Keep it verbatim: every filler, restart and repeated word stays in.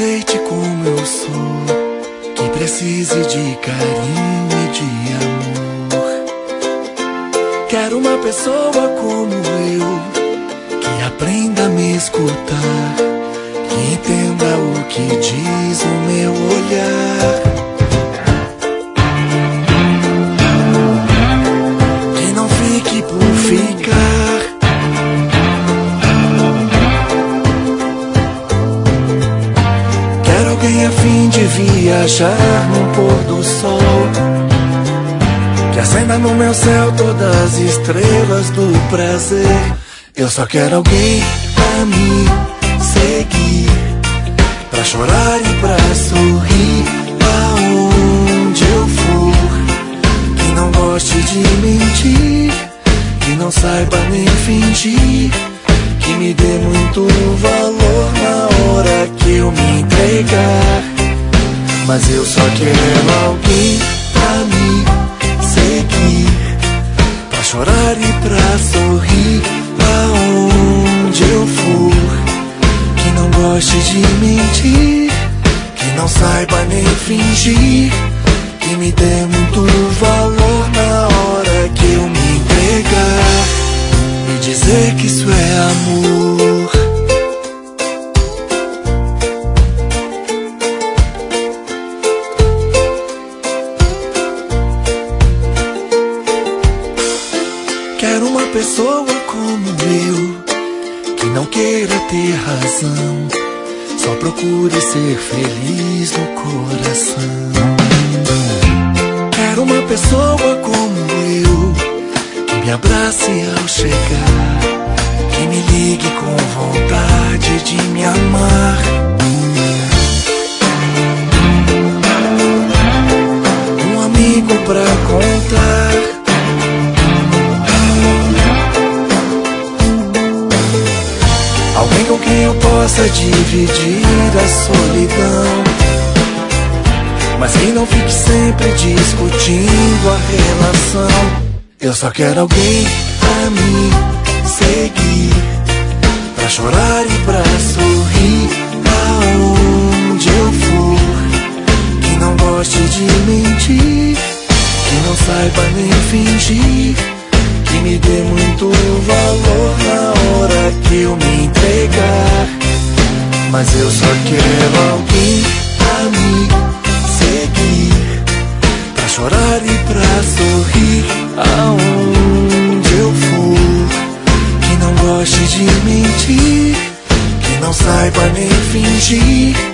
aceite como eu sou, que precise de carinho e de amor. Quero uma pessoa como eu, que aprenda a me escutar, que entenda o que diz o meu olhar, que não fique por ficar. Quero alguém a fim de viajar no pôr do sol, que acenda no meu céu todas as estrelas do prazer. Eu só quero alguém pra me seguir, pra chorar e pra sorrir aonde eu for, que não goste de mentir, que não saiba nem fingir, que me dê muito valor na hora que eu me entregar. Mas eu só quero alguém pra me seguir, pra chorar e pra sorrir aonde eu for, que não goste de mentir, que não saiba nem fingir, que me dê muito valor na hora que eu me entregar, e dizer que isso é amor. Quero uma pessoa como eu, que não queira ter razão, só procure ser feliz no coração. Quero uma pessoa como eu, que me abrace ao chegar, que me ligue com vontade de me amar. Um amigo pra contar, alguém com quem eu possa dividir a solidão, mas que não fique sempre discutindo a relação. Eu só quero alguém pra me seguir, pra chorar e pra sorrir aonde eu for, que não goste de mentir, que não saiba nem fingir, que me dê muito valor na hora que eu me entregar. Mas eu só quero alguém pra me seguir, pra chorar e pra sorrir aonde eu for, que não goste de mentir, que não saiba nem fingir,